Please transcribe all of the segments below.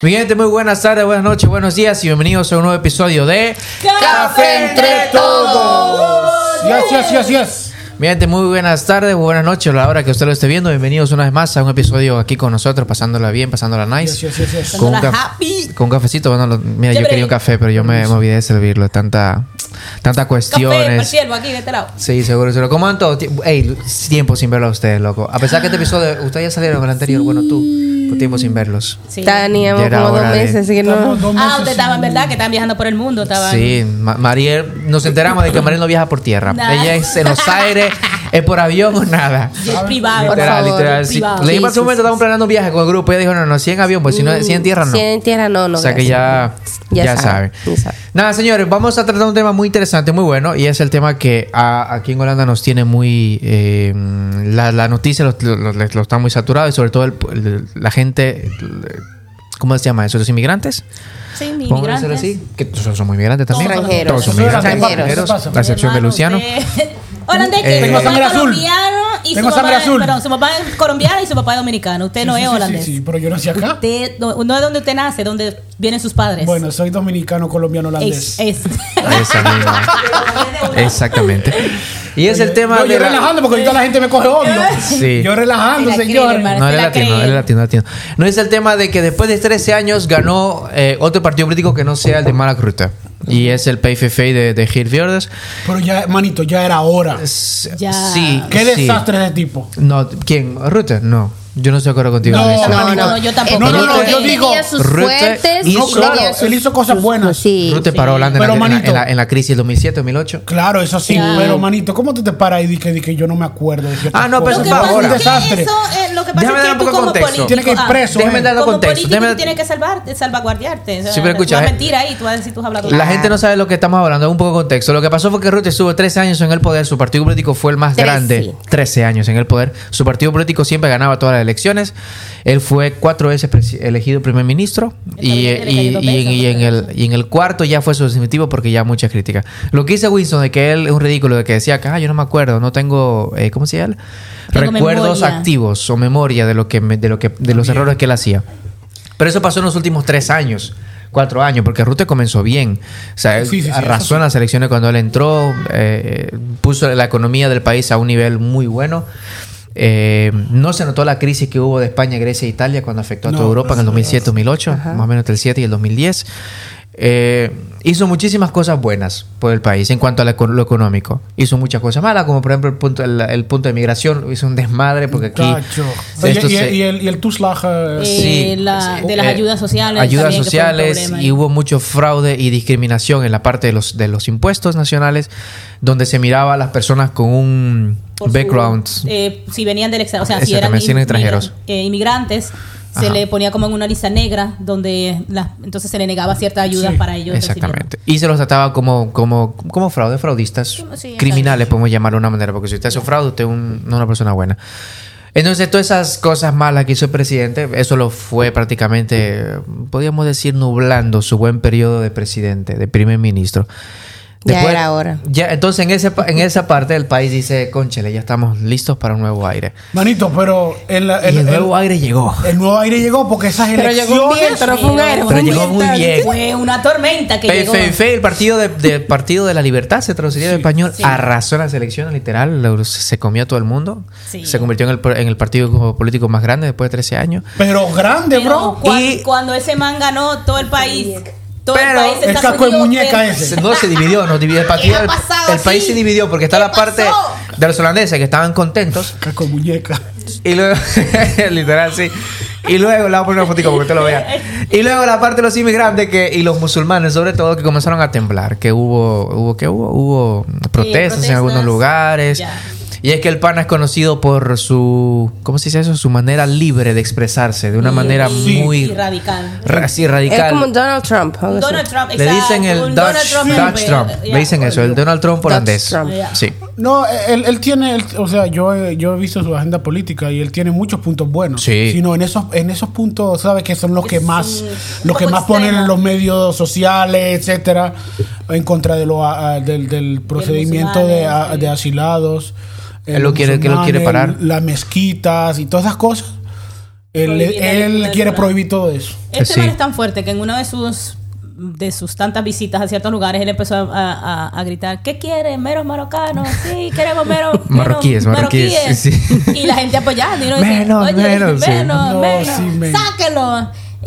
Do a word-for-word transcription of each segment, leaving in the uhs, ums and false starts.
Mi gente, muy buenas tardes, buenas noches, buenos días y bienvenidos a un nuevo episodio de Café Entre Todos. Yes, yes, yes, yes. Mi gente, muy buenas tardes, muy buenas noches a la hora que usted lo esté viendo. Bienvenidos una vez más a un episodio aquí con nosotros, pasándola bien, pasándola nice. Yes, yes, yes, yes. Con, un caf- con un cafecito. Bueno, lo, mira, yo quería un café, pero yo me, me olvidé de servirlo. Tanta, tanta cuestiones. Café, siervo aquí de este lado. Sí, seguro, seguro. ¿Cómo han todo? Ey, tiempo sin verlo a ustedes, loco. A pesar que este episodio, ustedes ya salieron con el anterior, sí. Bueno, tú, por tiempo sin verlos. Sí. Teníamos como dos meses, de... así que no. Ah, ustedes estaban, ¿verdad? Que estaban viajando por el mundo. Estaban... Sí, Ma- Mariel, nos enteramos de que Mariel no viaja por tierra. Nah. Ella es en los aires, es por avión o nada. Es privado. Literal, literal. Sí. Privado. Le dijimos hace un momento, estábamos planeando un viaje con el grupo. Ella dijo, no, no, si en avión, pues si, no, si en tierra no. Si en tierra no, no. O sea gracias. que ya, ya, ya saben. Sabe. Nada, señores, vamos a tratar un tema muy interesante, muy bueno. Y es el tema que a, aquí en Holanda nos tiene muy... Eh, la, la noticia lo, lo, lo, lo está muy saturado. Y sobre todo el, el, la gente... ¿Cómo se llama eso? ¿Los inmigrantes? Sí, inmigrantes. Así? Que todos somos inmigrantes también. Extranjeros. Todos somos extranjeros. La excepción de Luciano. Holandés, que eh, su papá es colombiano y Tengo su mamá, azul. perdón, su papá es colombiano y su papá es dominicano. Usted Sí, no sí, es sí, holandés. Sí, sí, pero yo nací acá. Usted, no, no es donde usted nace, donde vienen sus padres. Bueno, soy dominicano, colombiano, holandés. Es, es. Esa misma. Exactamente. Y es Oye, el tema no, de yo la... relajando porque ahorita la gente me coge odio. Sí. Yo relajando, Se la señor. cree, hermano. No, él Se es la latino, cree. él es latino, latino. No es el tema de que después de trece años ganó eh, otro partido político que no sea el de Mark Rutte. Y es el P V V de, de Geert Wilders. Pero ya, manito, ya era hora. Ya. Sí. Qué sí. desastre de tipo. No, ¿quién? ¿Rutte? No. Yo no estoy de acuerdo contigo. No, en eso. no, No, no, no, yo tampoco. No, no, no, Él yo tenía digo, sus Rutte fuertes, hizo- No, claro, tenía sus- él hizo cosas buenas. Sí. Rutte paró Holanda en, Pero, la, en, la, manito. en, la, en la crisis del dos mil siete, dos mil ocho. Claro, eso sí. Ya. Pero, manito, ¿cómo tú te paras y dices que, di que yo no me acuerdo de ciertas Ah, no, pero cosas? eso Lo que fue pasa ahora. es Es un desastre. que eso, eh, lo que pasa Déjame es dar que un tú poco de como contexto. político, Tiene que ir ah, preso. Déjame eh. dar como contexto. político Déjame- tú tienes que salvar, salvaguardiarte. O sea, Sí, pero escucha, no es eh. mentira ahí, tú vas a decir tus habladores. La gente no sabe de lo que estamos hablando, un poco de contexto. Lo que pasó fue que Rutte estuvo trece años en el poder, su partido político fue el más Trece. grande, trece años en el poder. Su partido político siempre ganaba todas las elecciones. Él fue cuatro veces presi- elegido primer ministro y, Está bien, y, le cayó dos y en, veces, y en el, y en el cuarto ya fue su definitivo porque ya mucha crítica. Lo que hizo Winston de que él es un ridículo, de que decía que ah, yo no me acuerdo, no tengo, eh, ¿cómo se llama? Tengo Recuerdos memoria. activos o memoria de lo que me- de lo que de los errores que él hacía. Pero eso pasó en los últimos tres años, cuatro años, porque Rutte comenzó bien. O sea, él Sí, sí, sí, arrasó eso sí. en las elecciones cuando él entró, eh, puso la economía del país a un nivel muy bueno. Eh, no se notó la crisis que hubo de España, Grecia e Italia cuando afectó a No, toda Europa en el no, dos mil siete, dos mil ocho, más o menos entre el siete y el dos mil diez. Eh, hizo muchísimas cosas buenas por el país en cuanto a lo, lo económico. Hizo muchas cosas malas, como por ejemplo el punto, el, el punto de migración. Hizo un desmadre porque aquí... Cacho. Oye, esto y, se- y el, y el Tuslach. eh, Eh, Sí, la- sí. de las Eh, ayudas sociales. ayudas también, que fue un sociales problema y ahí. hubo mucho fraude y discriminación en la parte de los de los impuestos nacionales, donde se miraba a las personas con un Por su- background. eh, si venían del extranjero, o sea, si eran Exactamente, si eran inmigra- extranjeros. eh, inmigrantes, se Ajá. le ponía como en una lista negra donde la- entonces se le negaba cierta ayuda Sí, para ellos. Exactamente. Y se los trataba como, como, como fraude, fraudistas, Sí, sí, criminales, podemos llamarlo de una manera, porque si usted hace un fraude, usted es un- no es una persona buena. Entonces, todas esas cosas malas que hizo el presidente, eso lo fue prácticamente, podríamos decir, nublando su buen periodo de presidente, de primer ministro. Ya era hora. Ya, entonces, en, ese, pa- en esa parte del país dice, cónchale, ya estamos listos para un nuevo aire. Manito, pero en la- Y el, el nuevo el- aire llegó. el nuevo aire llegó porque esas Pero elecciones. llegó bien, pero fue un aire. Pero fue un llegó muy viento. bien. Fue una tormenta que Fe, llegó. fe, fe, el partido de, de Partido de la Libertad se traduciría en español, Sí. arrasó en las elecciones, literal, lo- se comió a todo el mundo, Sí. se convirtió en el, en el partido político más grande después de trece años. Pero grande, Pero bro. cuan- Y- cuando ese man ganó, todo el país. Todo Pero el país el está casco de subido, muñeca pero- ese. Se- No se dividió, no dividió el partido. ¿Qué ha El, pasado el país así? se dividió porque está ¿Qué la parte pasó? de los holandeses que estaban contentos Casco de muñeca. y luego, literal, sí. Y luego, le voy a poner una fotico porque usted lo vea. Y luego la parte de los inmigrantes que, y los musulmanes, sobre todo, que comenzaron a temblar. Que hubo, hubo, que hubo, hubo protestas, protestas. en algunos lugares. Ya. Y es que el pana es conocido por su, ¿cómo se dice eso? Su manera libre de expresarse, de una Y- manera y- muy y radical. ra- así Es radical. como Donald Trump. algo así. Donald Trump, Le exacto, dicen el un Dutch Donald Trump, Dutch eh, Trump. ya. Le dicen eso, el Donald Trump holandés. Trump. Ya. Sí. No, él, él tiene, él- o sea, yo, he- yo he visto su agenda política y él tiene muchos puntos buenos. Sí. Sino en esos, en esos puntos, ¿sabes? Que son los que Es más, un- los que poco más ponen en extremo. los medios sociales, etcétera, en contra de lo, a- a- del, del procedimiento de, a- musulmanes, de sí. asilados. Él lo quiere- que lo quiere musulmanes, parar. Las mezquitas y todas esas cosas. Él, él quiere prohibir todo eso. Este Sí. man es tan fuerte que en uno de sus de sus tantas visitas a ciertos lugares él empezó a, a, a gritar ¿qué quieren? ¿Meros marrocanos? Sí, queremos meros Marroquíes, marroquíes, sí. Y la gente apoyando y uno dice, Menos, oye, menos, sí. menos, No, menos, sí, men. sáquenlo.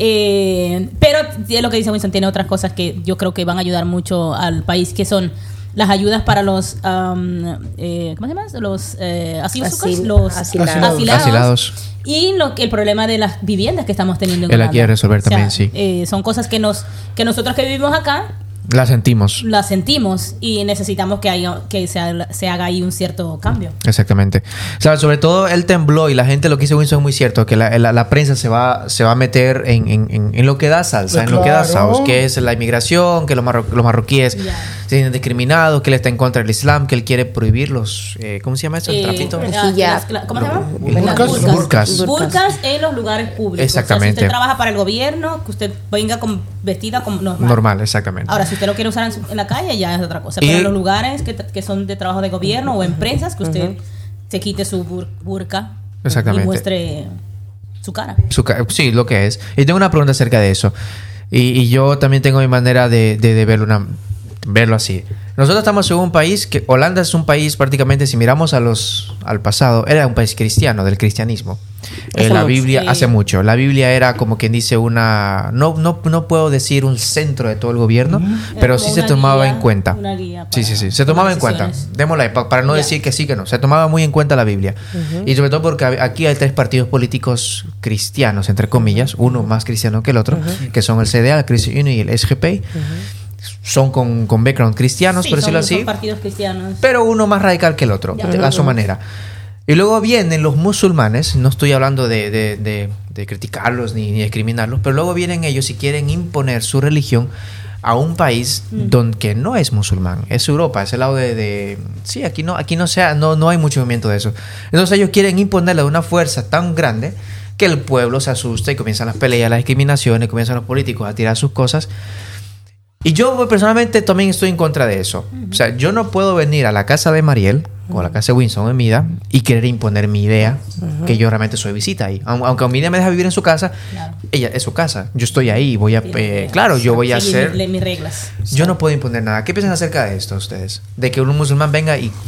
Eh, pero es lo que dice Winston, tiene otras cosas que yo creo que van a ayudar mucho al país, que son las ayudas para los um, eh, ¿cómo se llama? Los eh, asilos, Asil- los asilados. asilados. Asilados. Y lo que el problema de las viviendas que estamos teniendo en Él la Holanda. quiere resolver también, sí. eh, son cosas que nos que nosotros que vivimos acá La sentimos. las sentimos y necesitamos que haya que se haga, se haga ahí un cierto cambio. Exactamente. O sea, sobre todo él tembló y la gente, lo que dice Winston es muy cierto, que la, la, la prensa se va, se va a meter en, en, en, en lo que da salsa, Pues en lo que da claro. saus, que es la inmigración, que los, marro, los marroquíes Ya. se sienten discriminados, que él está en contra del Islam, que él quiere prohibir los... Eh, ¿Cómo se llama eso? ¿El Eh, trapito? eh, El hijab. las- ¿Cómo se llama? Burkas. Las Burkas. burkas. Burkas. Burkas en los lugares públicos. Exactamente. O sea, si usted trabaja para el gobierno, que usted venga con, vestida como normal. Normal, exactamente. Ahora, si usted lo quiere usar en, su- en la calle, ya es otra cosa. Y- Pero en los lugares que, que son de trabajo de gobierno o empresas, que usted se quite su bur- burka Exactamente. y muestre su cara. Su ca- sí, lo que es. Y tengo una pregunta acerca de eso. Y, y yo también tengo mi manera de, de, de verlo, una, verlo así. Nosotros estamos en un país que Holanda es un país prácticamente, si miramos a los al pasado, era un país cristiano, del cristianismo. Eh, Hace la mucho. Biblia, Sí. hace mucho. La Biblia era como quien dice una, no, no, no puedo decir un centro de todo el gobierno, pero Era sí como se una tomaba guía, en cuenta. una guía Sí, para sí, sí. Se tomaba en tomar cuenta. decisiones. Démosla ahí, pa- para no Ya. decir que sí, que no. Se tomaba muy en cuenta la Biblia. Y sobre todo porque hab- aquí hay tres partidos políticos cristianos, entre comillas, uno más cristiano que el otro, que son el C D A, el Christian Union y el S G P. Son con, con background cristianos, Sí, por decirlo son, son así, partidos cristianos. pero uno más radical que el otro, Ya. a su manera. Y luego vienen los musulmanes, no estoy hablando de, de, de, de criticarlos ni, ni discriminarlos, pero luego vienen ellos y quieren imponer su religión a un país donde que no es musulmán, es Europa, es el lado de, de sí, aquí no, aquí no sea, no, no hay mucho movimiento de eso. Entonces ellos quieren imponerle de una fuerza tan grande que el pueblo se asusta y comienzan las peleas, las discriminaciones, comienzan los políticos a tirar sus cosas. Y yo personalmente también estoy en contra de eso. O sea, yo no puedo venir a la casa de Mariel o a la casa de Winston en Mida y querer imponer mi idea, que yo realmente soy visita ahí. Aun- Aunque Midia me deja vivir en su casa, Claro. ella es su casa. Yo estoy ahí, voy a... Tiene- eh, claro, yo voy a seguir hacer... mis, mis reglas. Yo no puedo imponer nada. ¿Qué piensan acerca de esto ustedes? De que un musulmán venga y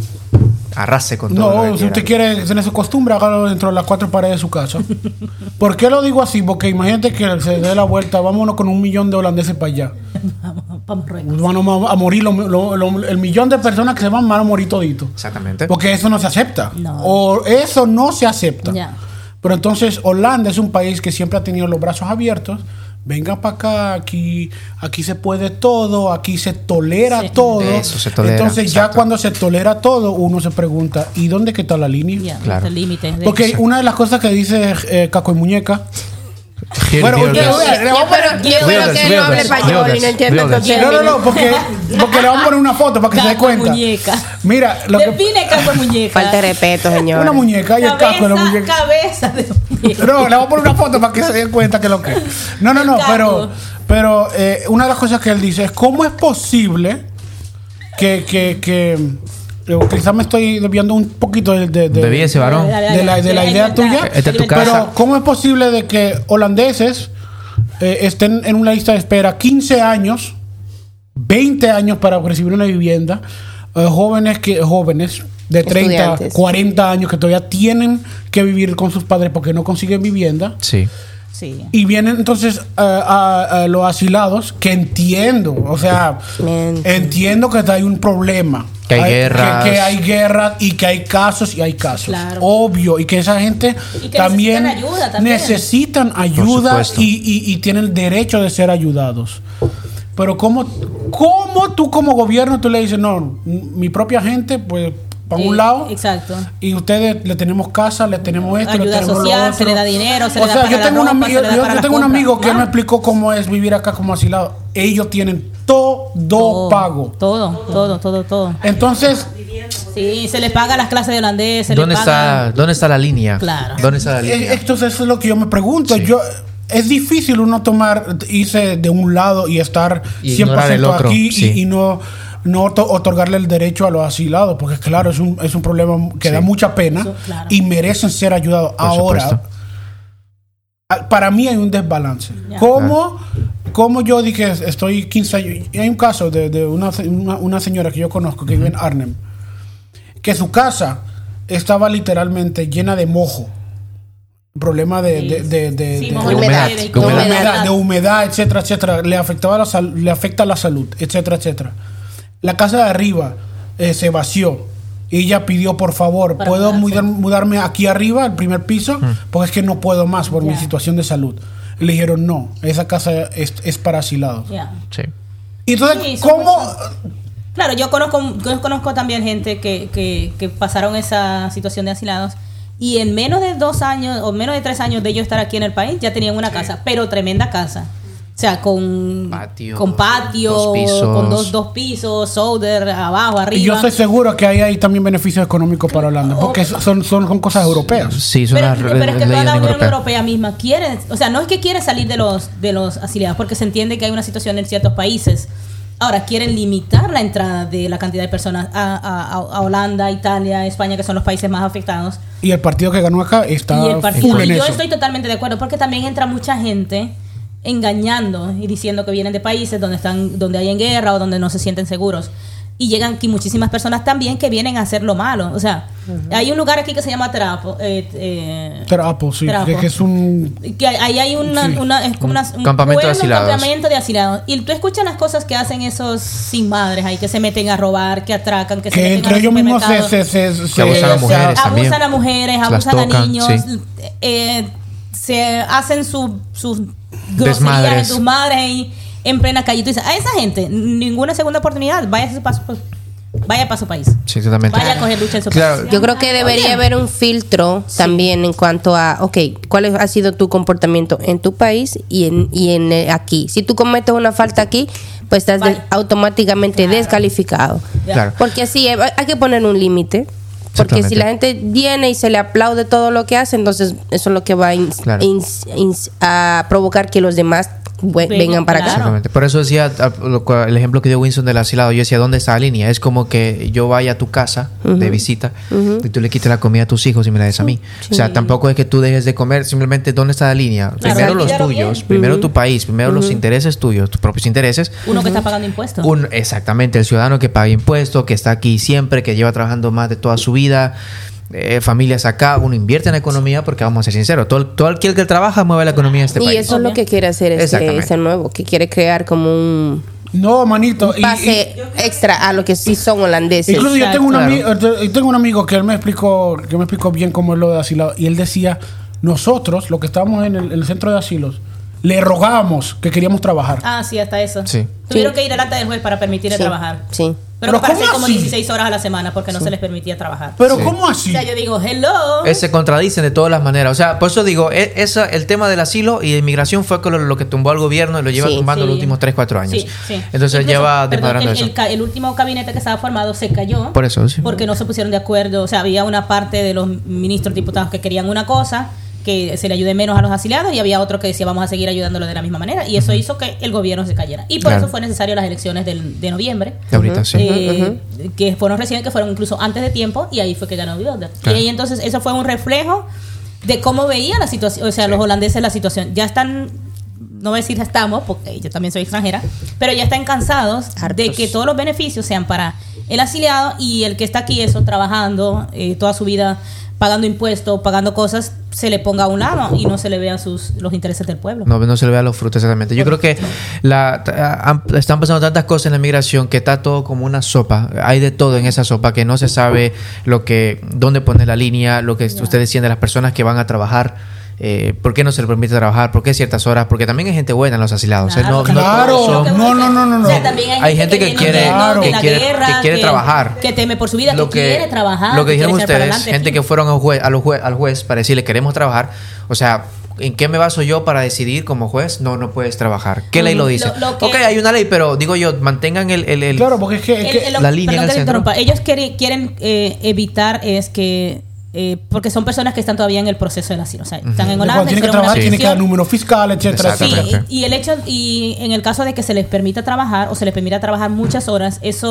arrase con todo. lo No, que si usted quiera. quiere tener su costumbre, hágalo dentro de las cuatro paredes de su casa. ¿Por qué lo digo así? Porque imagínate que se dé la vuelta, vámonos con un millón de holandeses para allá. Vamos, vamos, Marruecos. Van a, a morir, lo- lo- lo- el millón de personas que se van van a morir todito. Exactamente. Porque eso no se acepta. No. O eso no se acepta. Ya. Pero entonces Holanda es un país que siempre ha tenido los brazos abiertos. Vengan para acá, aquí, aquí se puede todo, aquí se tolera Sí. todo. Eso, se tolera, Entonces ya exacto. cuando se tolera todo, uno se pregunta, ¿y dónde que está la línea? Ya, Claro. el límite. de- Porque una de las cosas que dice eh, Caco y Muñeca, Here, Bueno, here, usted- this. usted- le vamos a poner- Qué bueno que él no hable español y no entiende Wilders. entonces. no, no, no, porque, porque le vamos a poner una foto para que se dé Caco y cuenta. muñeca. Mira, lo que, Define caco y muñeca. Falta de respeto, señor. una muñeca y el cabeza, Caco de la muñeca. cabeza de muñeca. No, le vamos a poner una foto para que se den cuenta que es lo que. No, no, no, El Caco. pero, pero eh, una de las cosas que él dice es cómo es posible que, que, que eh, quizás me estoy desviando un poquito de, de, de- Bebí ese varón. Dale, dale, de la, de la dale. idea Libertad. tuya. Esta es tu Libertad. casa. Pero ¿cómo es posible de que holandeses eh, estén en una lista de espera quince años, veinte años para recibir una vivienda? Eh, jóvenes que jóvenes de treinta, Estudiantes. cuarenta años que todavía tienen que vivir con sus padres porque no consiguen vivienda. Sí. Sí. Y vienen entonces a, a- a los asilados, que entiendo, o sea, Mente. entiendo que hay un problema. Que hay guerras. Que, que hay guerras y que hay casos y hay casos. Claro. Obvio. Y que esa gente Y que también, necesitan ayuda también. necesitan ayuda supuesto. y, y- y tienen derecho de ser ayudados. Pero ¿cómo, cómo tú como gobierno tú le dices, no, mi propia gente, pues, para un Eh, lado, Exacto. y ustedes le tenemos casa, le tenemos esto, le Ayuda tenemos social, lo otro. se le da dinero, se o le da sea, para yo la tengo, un ropa, ami- se le da yo- para yo las tengo un compras. amigo que él me Claro. explicó cómo es vivir acá como asilado. Ellos tienen todo, pago. Todo, todo, todo, todo. Entonces, Sí, se les paga las clases de holandés, se ¿Dónde les está, paga... ¿Dónde está la línea? Claro. ¿Dónde está la eh, línea? entonces eso es lo que yo me pregunto. Sí. Yo es difícil uno tomar, irse de un lado y estar Y cien por ignorar el ciento otro, aquí y- sí. y, no, no oto- otorgarle el derecho a los asilados, porque claro, es un, es un problema que Sí. da mucha pena Eso, claro. y merecen ser ayudados. Por Ahora, supuesto. Para mí hay un desbalance. Yeah. ¿Cómo, ¿Cómo yo dije, estoy quince años? Y hay un caso de, de una, una, una señora que yo conozco que vive en Arnhem, que su casa estaba literalmente llena de mojo. Problema de, de, de, de, sí, de, de, humedad, de, de, de, humedad. humedad, de humedad, etcétera, etcétera. Le afectaba la sal, le afecta la salud, etcétera, etcétera. La casa de arriba eh, se vació. Y ella pidió, por favor, Para ¿puedo mudarse. mudar, mudarme aquí arriba, al primer piso? Mm. Porque es que no puedo más por yeah. mi situación de salud. Y le dijeron, no, esa casa es, es para asilados. Yeah. Sí. Y entonces, Sí, ¿cómo...? Claro, yo conozco, yo conozco también gente que, que, que pasaron esa situación de asilados y en menos de dos años o menos de tres años de ellos estar aquí en el país ya tenían una casa, pero tremenda casa. O sea, con patio, con patio, dos pisos. con dos, dos pisos, solder, abajo, arriba. Y yo estoy seguro que ahí hay también beneficios económicos para Holanda, porque son, son, son cosas europeas. Sí, son pero, las pero es que leyes toda la Unión europeas. Europea misma quiere, o sea, no es que quiere salir de los de los asiliados, porque se entiende que hay una situación en ciertos países. Ahora quieren limitar la entrada de la cantidad de personas a, a, a Holanda, Italia, España, que son los países más afectados. Y el partido que ganó acá está Y el partido, full en y yo eso. estoy totalmente de acuerdo, porque también entra mucha gente engañando y diciendo que vienen de países donde están, donde hay en guerra o donde no se sienten seguros. Y llegan aquí muchísimas personas también que vienen a hacer lo malo. O sea, uh-huh. hay un lugar aquí que se llama Terapo. Eh, eh, Terapo, sí. Terapo. Que, que es un... Que ahí hay una, sí. una, es como una, un campamento pueblo, de asilados. Un campamento de asilados. Y tú escuchas las cosas que hacen esos sin madres ahí, que se meten a robar, que atracan, que, que se meten entre a ellos mismos se, se, se, que se abusan a mujeres abusan también. a mujeres, Se abusan las tocan, a niños, sí. eh, se hacen sus su groserías Desmadres. en tus madres ahí en plena calle. Y tú dices, a esa gente, ninguna segunda oportunidad, vaya a su paso, vaya para su país. Sí, totalmente. Vaya a coger lucha en su Claro. país. Yo creo que debería haber un filtro sí. también en cuanto a, ok, ¿cuál ha sido tu comportamiento en tu país y en, y en eh, aquí? Si tú cometes una falta aquí, pues estás de, automáticamente claro. descalificado. Claro. Porque así hay que poner un límite. Porque si la gente viene y se le aplaude todo lo que hace, entonces eso es lo que va a, in, claro. in, in, a provocar que los demás vengan, vengan para claro. acá. Exactamente. Por eso decía el ejemplo que dio Winston del asilado. Yo decía, ¿dónde está la línea? Es como que yo vaya a tu casa uh-huh. de visita uh-huh. y tú le quites la comida a tus hijos y me la des a mí. Sí. O sea, tampoco es que tú dejes de comer. Simplemente, ¿dónde está la línea? Claro, primero los tuyos, primero uh-huh. tu país, primero uh-huh. los intereses tuyos, tus propios intereses. Uno uh-huh. que está pagando impuestos. Un, exactamente. El ciudadano que paga impuestos, que está aquí siempre, que lleva trabajando más de toda su vida. Eh, familias acá, uno invierte en la economía porque vamos a ser sinceros, todo, todo aquel que trabaja mueve la economía de este y país. Y eso es lo que quiere hacer ese, ese nuevo, que quiere crear como un no, manito, un pase y, y, extra a lo que sí son holandeses. Incluso yo tengo un, claro. amigo, tengo un amigo que él me explicó, que me explicó bien cómo es lo de asilado, y él decía, nosotros, los que estábamos en el, en el centro de asilos, le rogábamos que queríamos trabajar. Ah, sí, hasta eso. Sí. Tuvieron sí. que ir delante del juez para permitirle sí. trabajar. Sí. Pero, Pero para hacer como así? dieciséis horas a la semana porque no sí. se les permitía trabajar. Pero sí. ¿cómo así? O sea, yo digo, hello. Eh, se contradicen de todas las maneras. O sea, por eso digo, es, esa, el tema del asilo y de inmigración fue lo, lo que tumbó al gobierno y lo lleva sí. tumbando sí. los últimos tres, cuatro años. Sí, sí. Entonces Incluso, lleva perdón, desmadrando el, eso. El, el último gabinete que estaba formado se cayó. Por eso, sí. Porque no se pusieron de acuerdo. O sea, había una parte de los ministros diputados que querían una cosa, que se le ayude menos a los asiliados, y había otro que decía vamos a seguir ayudándolo de la misma manera, y eso uh-huh. hizo que el gobierno se cayera, y por claro. eso fue necesario las elecciones del, de noviembre de ahorita, uh-huh. sí. eh, uh-huh. que fueron recién, que fueron incluso antes de tiempo, y ahí fue que ganó Wilders claro. y ahí entonces eso fue un reflejo de cómo veía la situación, o sea, sí. los holandeses la situación, ya están, no voy a decir ya estamos, porque yo también soy extranjera, pero ya están cansados Hartos. de que todos los beneficios sean para el asiliado, y el que está aquí eso, trabajando eh, toda su vida, pagando impuestos, pagando cosas, se le ponga a un lado y no se le vean sus los intereses del pueblo. No, no se le vean los frutos, exactamente. Yo creo que la, a, están pasando tantas cosas en la migración que está todo como una sopa. Hay de todo en esa sopa que no se sabe lo que, dónde poner la línea, lo que yeah. ustedes decían de las personas que van a trabajar. Eh, ¿Por qué no se le permite trabajar? ¿Por qué ciertas horas? Porque también hay gente buena en los asilados. Claro, ¿eh? no, claro. no, son, no, no, no, no, no. O sea, también hay, hay gente, gente que, que quiere, claro. que quiere, guerra, que quiere que, trabajar. Que teme por su vida, lo que, que quiere trabajar. Lo que dijeron ustedes, gente aquí. que fueron al juez, a los juez, al juez para decirle queremos trabajar. O sea, ¿en qué me baso yo para decidir como juez? No, no puedes trabajar. ¿Qué uh-huh. ley lo dice? Lo, lo que, ok, hay una ley, pero digo yo, mantengan el... el, el claro, porque es que... Es que el, el, la línea perdón, en el centro. Ellos quieren, quieren eh, evitar es que... Eh, porque son personas que están todavía en el proceso del asilo, o sea, uh-huh. están en Holanda, tienen que trabajar, tienen que dar número fiscal, etcétera, etcétera. Sí, y, y el hecho, y en el caso de que se les permita trabajar o se les permita trabajar muchas horas, eso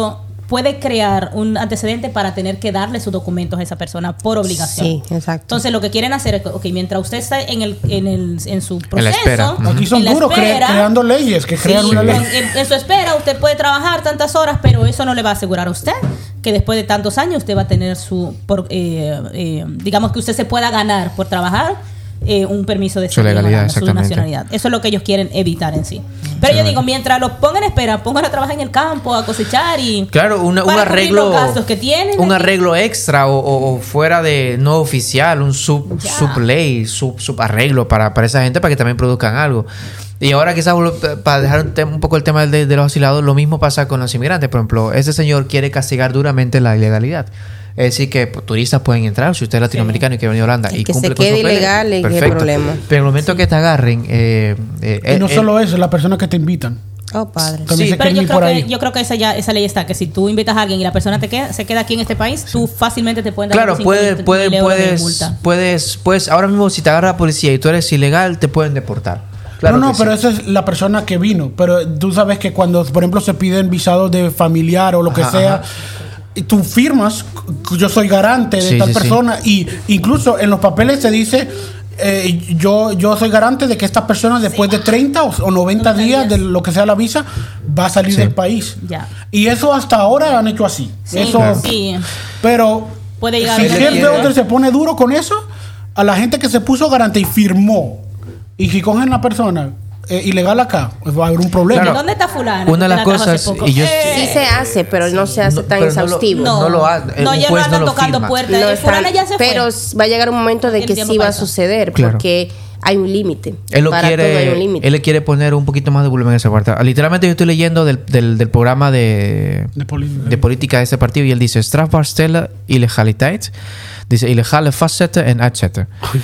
puede crear un antecedente para tener que darle sus documentos a esa persona por obligación. Sí, exacto. Entonces lo que quieren hacer es, ok, mientras usted está en el en el en su proceso, En la espera. uh-huh. Aquí son duros cre- creando leyes que crean sí, una ley. En, en su espera usted puede trabajar tantas horas, pero eso no le va a asegurar a usted que después de tantos años usted va a tener su, por, eh, eh, digamos que usted se pueda ganar por trabajar eh, un permiso de su legalidad, su nacionalidad. Eso es lo que ellos quieren evitar en sí. Pero sí, yo digo, mientras los pongan en espera, pongan a trabajar en el campo, a cosechar y claro, una, un para arreglo, los gastos que tienen un aquí. arreglo extra o, o, o fuera de no oficial, un sub, Ya. subley, sub, sub arreglo para, para esa gente para que también produzcan algo. Y ahora quizás para dejar un, tem- un poco el tema de, de los asilados, lo mismo pasa con los inmigrantes. Por ejemplo, ese señor quiere castigar duramente la ilegalidad. Es decir, que pues, turistas pueden entrar si usted es latinoamericano y quiere venir a Holanda El y que cumple se con quede sus papeles, ilegal, ¿qué perfecto. problema? Pero en el momento que te agarren... Eh, eh, Y no eh, solo eso, la persona que te invitan. Oh, padre. También Sí, se Pero quieren yo ir creo, por que, ahí. yo creo que esa ya esa ley está, que si tú invitas a alguien y la persona te queda, se queda aquí en este país, tú fácilmente te pueden dar Claro, cinco puede, mil puede, euros de puedes, multa. puedes, puedes, ahora mismo si te agarra la policía y tú eres ilegal, te pueden deportar. Claro no, no, que pero sí. esa es la persona que vino. Pero tú sabes que cuando, por ejemplo, se piden visados de familiar o lo que Ajá, sea, ajá. y tú firmas, yo soy garante de Sí, tal sí, sí. persona. Y incluso en los papeles se dice, eh, yo, yo soy garante de que esta persona después de treinta o, o noventa días de lo que sea la visa, va a salir Sí. del país. Ya. Y eso hasta ahora lo han hecho así. Sí, eso, claro. sí. Pero Puede llegar si a el ser- jefe Order se pone duro con eso, a la gente que se puso garante y firmó, y si cogen la persona eh, ilegal acá, pues va a haber un problema. Claro. ¿Dónde está fulana? Una de las Que la trajo hace cosas, poco. y yo- Eh, Sí se hace, pero no se hace No, tan pero no lo- exhaustivo. no, no lo ha- no, un ya no juez no andan lo tocando firma. puertas. No Eh, están- fulana ya se fue. pero va a llegar un momento de Tiene que tiempo sí va para a eso. suceder, Claro. porque hay un límite. Él lo Para todo hay un quiere, límite. él le quiere poner un poquito más de volumen a esa parte. Literalmente yo estoy leyendo del, del, del programa de, De política. de política de este partido y él dice strafbaar stellen illegaliteit. Dice ilegale vastzetten en uitzetten.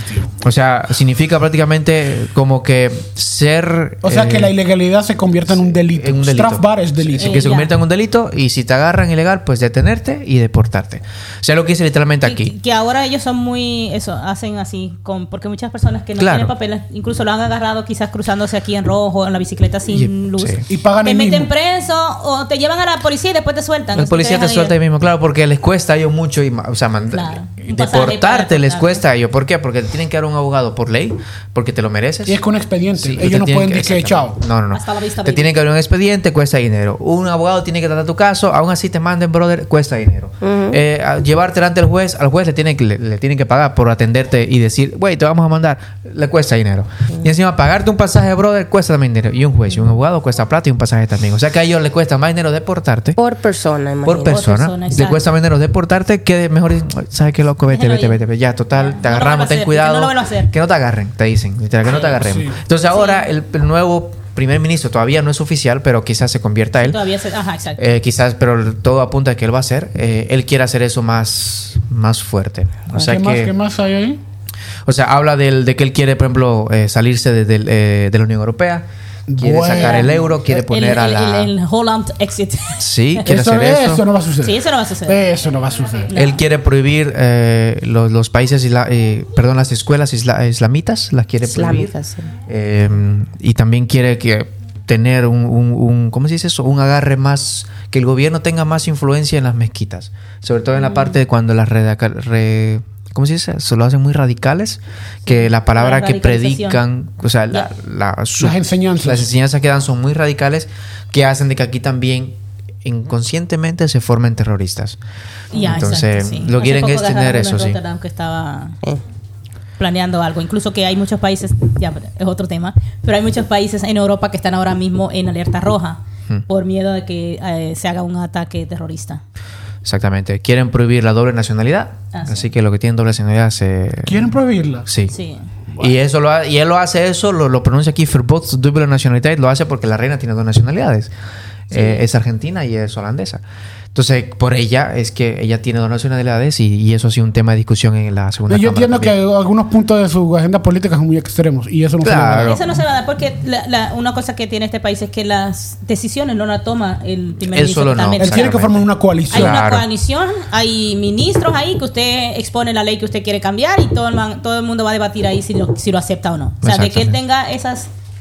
O sea, significa prácticamente como que ser... O sea, eh, que la ilegalidad se convierta en un delito. en un delito. Strafbar es delito. Sí, Eh, que se ya. convierta en un delito y si te agarran ilegal, pues detenerte y deportarte. O sea, lo que dice literalmente Y- aquí. Que ahora ellos son muy, eso, hacen así, con porque muchas personas que no Claro. tienen papeles, incluso lo han agarrado quizás cruzándose aquí en rojo, en la bicicleta sin Y- luz. sí. Y pagan Te el meten mismo. preso o te llevan a la policía y después te sueltan. El así policía te dejan suelta ahí ir. mismo, claro, porque les cuesta a ellos mucho. Y, ma- o sea, mand- Claro. Un pasaje para deportarte les deportarte. cuesta a ellos. ¿Por qué? Porque te tienen que dar un abogado por ley, porque te lo mereces. Y es con expediente. Sí, y te Ellos no tienen pueden que- decir que chao. exactamente. No, no, no. Hasta la vista, te baby. tienen que abrir un expediente, cuesta dinero. Un abogado tiene que tratar tu caso, aún así te manden, brother, cuesta dinero. Eh, a- llevarte delante del juez, al juez le tienen que, le, le tienen que pagar por atenderte y decir, güey, te vamos a mandar, le cuesta dinero. Y encima, pagarte un pasaje, brother, cuesta también dinero. Y un juez y un abogado cuesta plata y un pasaje también. O sea que a ellos les cuesta más dinero deportarte. Por persona, Por imagínate. persona, persona, te exacto. cuesta menos deportarte que mejor, ¿sabes qué loco? Vete, Déjalo vete, ir. vete, vete. Ya, total, Ya, te no lo agarramos, vuelva a ten hacer, cuidado. que no lo vuelva a hacer. Que no te agarren, te dicen, literal, que no te agarremos. sí. Entonces ahora el, el nuevo primer ministro todavía no es oficial, pero quizás se convierta él. Todavía se, ajá, exacto. Eh, quizás, pero todo apunta a que él va a hacer. Eh, él quiere hacer eso más, más fuerte. O sea ¿Qué, más, que, ¿Qué más hay ahí? o sea, habla del, de que él quiere, por ejemplo, eh, salirse de, del, eh, de la Unión Europea. Quiere Bueno. sacar el euro, quiere poner el, a el- la... el- el Holland exit. Sí, quiere Eso, hacer eso. eso no va a suceder. Sí, eso no va a suceder. Eso no va a suceder. No. Él quiere prohibir eh, los, los países, isla- eh, perdón, las escuelas isla- islamitas, las quiere prohibir. Islámicas, sí. Eh, y también quiere que tener un, un, un- ¿cómo se dice eso? Un agarre más, que el gobierno tenga más influencia en las mezquitas. Sobre todo en Mm. la parte de cuando las redaca- re- ¿cómo se dice? Se lo hacen muy radicales, que la palabra La que radicalización. predican, o sea, la, Ya. la- su- Las enseñanzas. las enseñanzas que dan son muy radicales, que hacen de que aquí también inconscientemente se formen terroristas. Ya, Entonces, exacto, sí. lo Hace quieren poco es tener agarraron eso, uno en sí. Rotterdam que estaba Eh. planeando algo. Incluso que hay muchos países, ya es otro tema, pero hay muchos países en Europa que están ahora mismo en alerta roja Hmm. por miedo de que eh, se haga un ataque terrorista. Exactamente. Quieren prohibir la doble nacionalidad. Ah, sí. Así que lo que tienen doble nacionalidad se... ¿Quieren prohibirla? Sí. Sí. Y eso lo ha- y él lo hace eso, lo, lo pronuncia aquí, verbod dubbele nationaliteit, lo hace porque la reina tiene dos nacionalidades. Eh, es argentina y es holandesa. Entonces, por ella es que ella tiene dos nacionalidades y, y eso ha sido un tema de discusión en la segunda Yo Cámara entiendo que también. algunos puntos de su agenda política son muy extremos y eso no Claro. se le va a dar. Eso no se va a dar porque la- la- una cosa que tiene este país es que las decisiones no las toma el primer Él ministro solo no. totalmente. Él tiene que formar una coalición. Hay una Claro. coalición, hay ministros ahí que usted expone la ley que usted quiere cambiar y todo el, man- todo el mundo va a debatir ahí si lo, si lo acepta o no. O sea, de que él Exactamente. tenga esas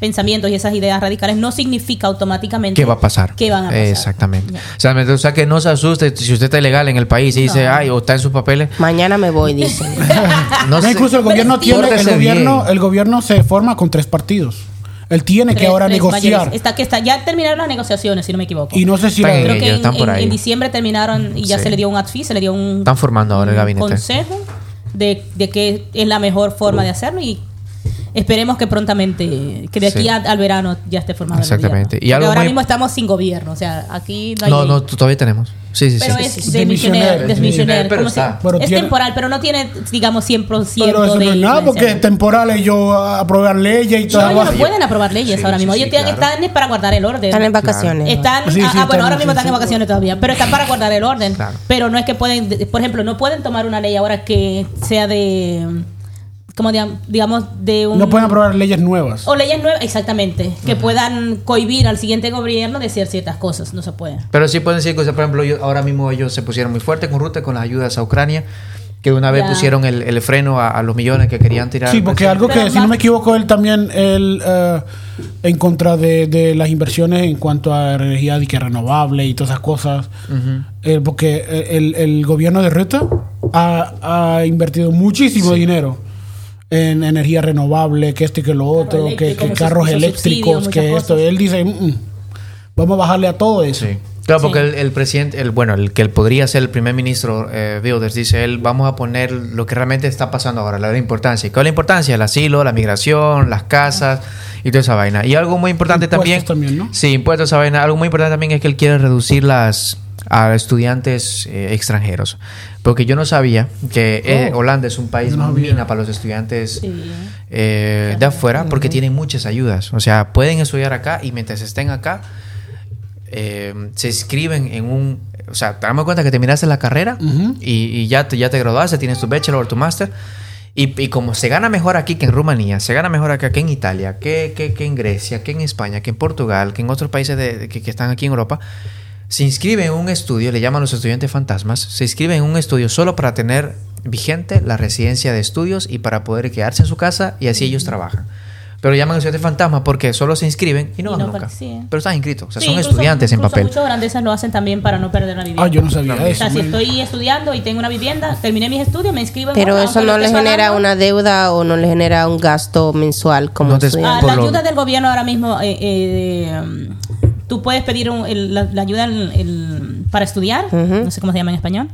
pensamientos y esas ideas radicales no significa automáticamente ¿qué va a pasar? Que van a pasar. Exactamente. Yeah. O sea, o sea, que no se asuste si usted está ilegal en el país y dice, No. ay, o está en sus papeles. Mañana me voy, dicen. No No, sé. incluso el gobierno tiene, el Pórtese gobierno, bien. el gobierno se forma con tres partidos. Él tiene que Tres- ahora tres negociar. mayores. Está, que está, ya terminaron las negociaciones, si no me equivoco. Y no sé si la, Está Creo ellos, que en, están por en- ahí. en diciembre terminaron y ya Sí. se le dio un A T F I, se le dio un, Están formando ahora el un gabinete. consejo de, de qué es la mejor forma de hacerlo y esperemos que prontamente, que de aquí Sí. a- al verano ya esté formado el Exactamente. gobierno. Y algo Porque ahora muy- mismo estamos sin gobierno, o sea, aquí no hay No, ley. no, todavía tenemos. Sí, sí, Pero sí. es sí. de Demisionero, misionero, desmisionero, pero como si- está. Pero es tiene- temporal, pero no tiene, digamos, cien por ciento pero eso de no es nada, porque influencia. es temporal ellos aprobar leyes y No, todo. ellos no pueden aprobar leyes Sí, ahora sí, mismo. sí, Ellos tienen- claro. están para guardar el orden. Están en vacaciones. ¿no? Están, Sí, sí, ah, ah, bueno, están- ahora mismo sí, están en sí. vacaciones todavía, pero están para guardar el orden. Claro. Pero no es que pueden, de- por ejemplo, no pueden tomar una ley ahora que sea de, como digam- digamos, de un... No pueden aprobar leyes nuevas. O leyes nuevas, exactamente, que puedan cohibir al siguiente gobierno de hacer ciertas cosas. No se puede. Pero sí pueden decir cosas, por ejemplo, yo- ahora mismo ellos se pusieron muy fuerte con Rutte, con las ayudas a Ucrania, que de una vez Ya. pusieron el, el freno a, a los millones que querían tirar. Sí, porque algo que, Pero si no más- me equivoco, él también, él, eh, en contra de, de las inversiones en cuanto a energía de que renovable y todas esas cosas. Eh, porque el, el gobierno de Rutte ha, ha invertido muchísimo Sí. dinero en energía renovable, que esto y que lo otro, que, eléctrico, que muchos- carros muchos eléctricos, subsidios, que muchas esto. cosas. Él dice, "Mm, mm, vamos a bajarle a todo eso. Sí. Claro, porque Sí. el, el presidente, el bueno, el que él podría ser el primer ministro, eh, Wilders, dice él, vamos a poner lo que realmente está pasando ahora, la de importancia. ¿Y cuál es la importancia? El asilo, la migración, las casas y toda esa vaina. Y algo muy importante Impuestos también, también, ¿no? Sí, impuestos, esa vaina. Algo muy importante también es que él quiere reducir las a estudiantes eh, extranjeros. Porque yo no sabía que eh, Oh. Holanda es un país Yo no mina sabía. para los estudiantes Sí. eh, de afuera, porque tienen muchas ayudas. O sea, pueden estudiar acá y mientras estén acá, eh, se inscriben en un... O sea, te damos cuenta que terminaste la carrera Ujú. y, y ya, te, ya te graduaste, tienes tu bachelor o tu máster. Y, y como se gana mejor aquí que en Rumanía, se gana mejor acá que en Italia, que, que, que en Grecia, que en España, que en Portugal, que en otros países de, de- que, que están aquí en Europa, se inscriben en un estudio, le llaman los estudiantes fantasmas, se inscriben en un estudio solo para tener vigente la residencia de estudios y para poder quedarse en su casa y así ellos trabajan. Pero llaman estudiantes fantasmas porque solo se inscriben y no Y van no nunca. participan. Pero están inscritos, o sea, Sí, son incluso- estudiantes en incluso papel. Muchos holandeses lo hacen también para no perder la vivienda. Ah, yo no sabía O eso. sea, si man. estoy estudiando y tengo una vivienda, terminé mis estudios, me inscribo en Pero una, eso aunque no lo le esté genera pagando. una deuda o no le genera un gasto mensual como No te- estudiante. Ah, por la lo- ayuda del gobierno ahora mismo, eh, eh, um, tú puedes pedir un- el- la, la ayuda el- el- para estudiar, Ujú. no sé cómo se llama en español,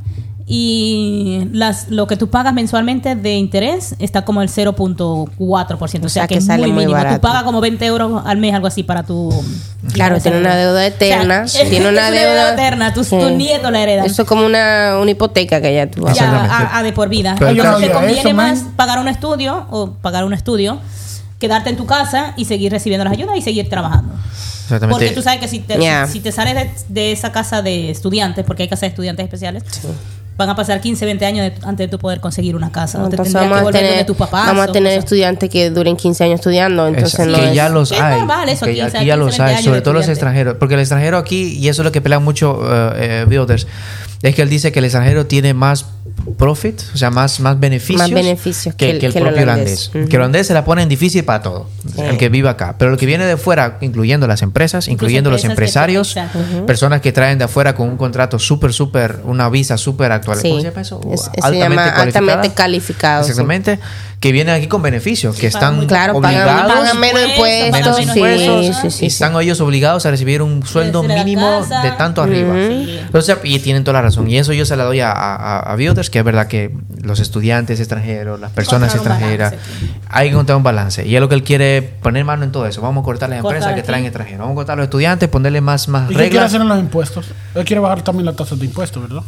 y las, lo que tú pagas mensualmente de interés está como el cero punto cuatro por ciento, o sea, que, es sale muy muy mínimo. barato. Tú pagas como veinte euros al mes, algo así, para tu... Claro, para tiene esa una deuda eterna. O sea, tiene una es deuda eterna, tus, Sí. tus nietos la heredan. Eso es como una, una hipoteca que ya tú vas Ya, Exactamente. a, a de por vida. Pero yo no Entonces te sabía conviene eso, más man. pagar un estudio o pagar un estudio, quedarte en tu casa y seguir recibiendo las ayudas y seguir trabajando. Exactamente. Porque tú sabes que si te, Yeah. si, si te sales de, de esa casa de estudiantes, porque hay casas de estudiantes especiales, van a pasar quince, veinte años de- antes de tú poder conseguir una casa. O te Entonces tendrías que vamos a volver tener, donde tus papás. vamos a o tener cosas. estudiantes que duren quince años estudiando, entonces Exacto. no que es- ya los Es hay. normal eso, que quince, aquí ya los veinte hay, años sobre de todo los estudiante. extranjeros. Porque el extranjero aquí, y eso es lo que pelean mucho eh, eh, Wilders, es que él dice que el extranjero tiene más profit, o sea, más, más beneficios, Más beneficios que, que el- que el que el propio holandés. holandés. Ujú. Que el holandés se la ponen difícil para todo, el que vive acá. Pero lo que viene de fuera, incluyendo las empresas, Incluso incluyendo los empresas que- empresarios, exacto. personas que traen de afuera con un contrato súper, súper, una visa súper actual. Sí. ¿Cómo se llama eso? Es- se Altamente llama cualificada. altamente calificado, sí. Exactamente. Que vienen aquí con beneficios, que pagan están muy- Claro, pagan, obligados pagan menos Impuestos, impuestos. pagan menos menos Sí, impuestos sí, sí, y sí. están ellos obligados a recibir un sueldo Se le da mínimo casa. de tanto arriba. Sí. Entonces, y tienen toda la razón. Y eso yo se la doy a, a, a Wilders, que es verdad que los estudiantes extranjeros, las personas Encontrar un extranjeras, balance. hay que encontrar un balance. Y es lo que él quiere poner mano en todo eso. Vamos a cortar las Cortar empresas que aquí. traen extranjeros. Vamos a cortar a los estudiantes, ponerle más, más ¿Y qué quiere reglas. hacer en los impuestos? Él quiere bajar también las tasas de impuestos, ¿verdad?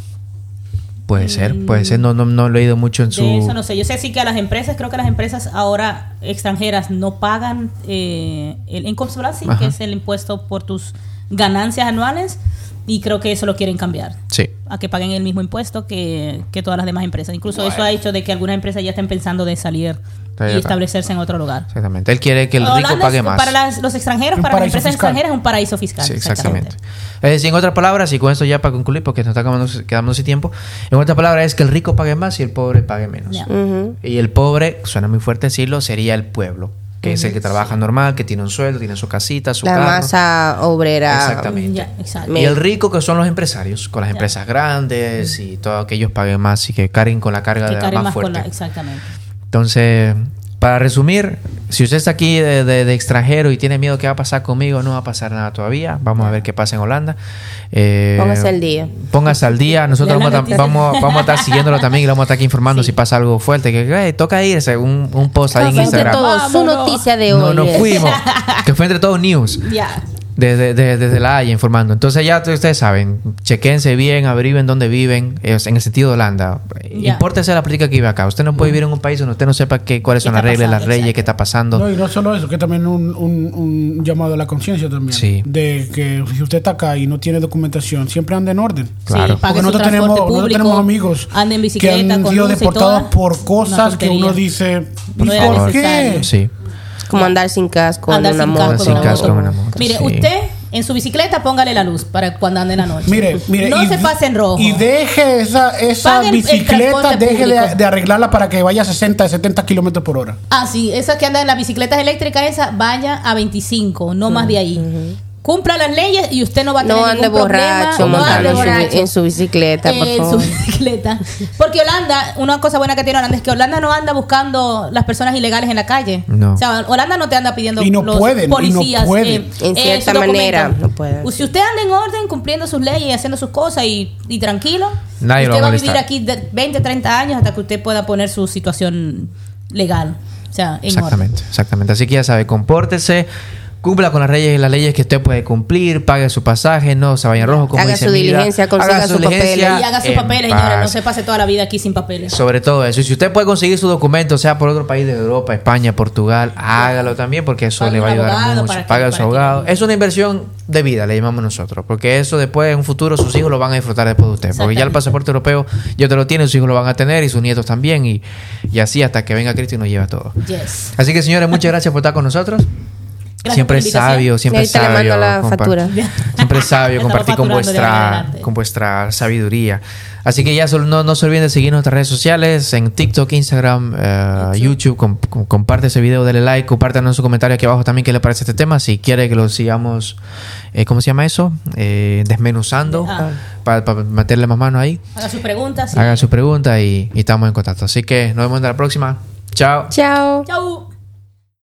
Puede ser, puede ser. No, no, no lo he leído mucho en su... De eso no sé. Yo sé sí que a las empresas, creo que las empresas ahora extranjeras no pagan eh, el income tax, Ajá. que es el impuesto por tus ganancias anuales, y creo que eso lo quieren cambiar. Sí. A que paguen el mismo impuesto que, que todas las demás empresas. Incluso eso ha hecho de que algunas empresas ya estén pensando de salir Está y bien. establecerse en otro lugar. Exactamente. Él quiere que el rico Holanda es- pague más. Para las- los extranjeros, Un para las paraíso empresas fiscal. extranjeras, es un paraíso fiscal. Sí, exactamente. Es decir, en otras palabras, y con esto ya para concluir, porque nos está quedando, quedando sin tiempo, en otras palabras es que el rico pague más y el pobre pague menos. Ya. Ujú. Y el pobre, suena muy fuerte decirlo, sería el pueblo. que uh-huh. es el que trabaja normal, que tiene un sueldo, tiene su casita, su la carro. La masa obrera. Exactamente. Yeah, exacto. Y el rico que son los empresarios, con las yeah. empresas grandes uh-huh. y todo que ellos paguen más y que carguen con la carga que de carguen más, más fuerte. Con la, exactamente. Entonces, para resumir, si usted está aquí de, de, de extranjero y tiene miedo que va a pasar conmigo, no va a pasar nada todavía. Vamos a ver qué pasa en Holanda. Eh, póngase al día. Póngase al día. Nosotros vamos a, vamos, vamos a estar siguiéndolo también y lo vamos a estar aquí informando sí. si pasa algo fuerte. Que hey, toca irse. Un, un post ahí en Instagram. Todo, su noticia de hoy. No, nos fuimos. Que fue entre todos news. Ya. Yeah. Desde, desde, desde la Haya informando. Entonces ya ustedes saben, chequense bien, averigüen dónde viven, es en el sentido de Holanda. Yeah. Impórtese la política que vive acá. Usted no puede vivir en un país donde usted no sepa qué, cuáles son las reglas, las leyes, qué está pasando. No, y no solo eso, que también un, un, un llamado a la conciencia también. Sí. De que si usted está acá y no tiene documentación, siempre ande en orden. Claro. Sí, porque nosotros tenemos, nosotros tenemos amigos ande en que han sido deportados por cosas que uno dice, ¿y no por qué? Sí. Como andar sin casco andar en una sin moto. Casco, sin una casco moto. en una moto. Mire, sí. usted en su bicicleta póngale la luz para cuando ande en la noche. Mire, mire. No y, se pase en rojo. Y deje esa, esa el, bicicleta, el deje de, de arreglarla para que vaya a sesenta, setenta kilómetros por hora. Ah, sí, esas que andan en las bicicletas eléctricas, esa vaya a veinticinco, no uh-huh. más de ahí. Uh-huh. Cumpla las leyes y usted no va a tener no ningún problema. Borracho, no ande borracho en su bicicleta, por eh, favor. En su bicicleta. Porque Holanda, una cosa buena que tiene Holanda es que Holanda no anda buscando las personas ilegales en la calle. No. O sea, Holanda no te anda pidiendo y no los pueden, policías. Y no pueden. Eh, en cierta eh, manera, no pueden. Si usted anda en orden, cumpliendo sus leyes y haciendo sus cosas y, y tranquilo, nadie usted lo va a a vivir aquí de veinte, treinta años hasta que usted pueda poner su situación legal. O sea, en exactamente, orden. exactamente. Así que ya sabe, compórtese. Cumpla con las leyes, las leyes que usted puede cumplir, pague su pasaje, no se vaya en rojo, como haga dice su Mira, diligencia, consiga sus papeles. Y haga sus papeles, señores, no se pase toda la vida aquí sin papeles. Sobre todo eso. Y si usted puede conseguir su documento, sea por otro país de Europa, España, Portugal, hágalo también, porque eso pague le va a ayudar abogado, mucho. Que, pague a su abogado. Que... Es una inversión de vida, le llamamos nosotros, porque eso después, en un futuro, sus hijos lo van a disfrutar después de usted. Porque ya el pasaporte europeo ya te lo tiene, sus hijos lo van a tener y sus nietos también, y, y así hasta que venga Cristo y nos lleva todo. Yes. Así que, señores, muchas gracias por estar con nosotros. Gracias siempre es sabio, siempre es sabio. La factura. Siempre es sabio compartir con vuestra, con vuestra sabiduría. Así que ya solo, no, no se olviden de seguir en nuestras redes sociales, en TikTok, Instagram, uh, YouTube. YouTube. Com, com, comparte ese video, dale like, compártanos en su comentario aquí abajo también qué le parece este tema. Si quiere que lo sigamos, eh, ¿cómo se llama eso? Eh, desmenuzando, ah. para pa meterle más mano ahí. Haga sus preguntas. Sí. Haga sus preguntas y, y estamos en contacto. Así que nos vemos en la próxima. Chao. Chao. Chao.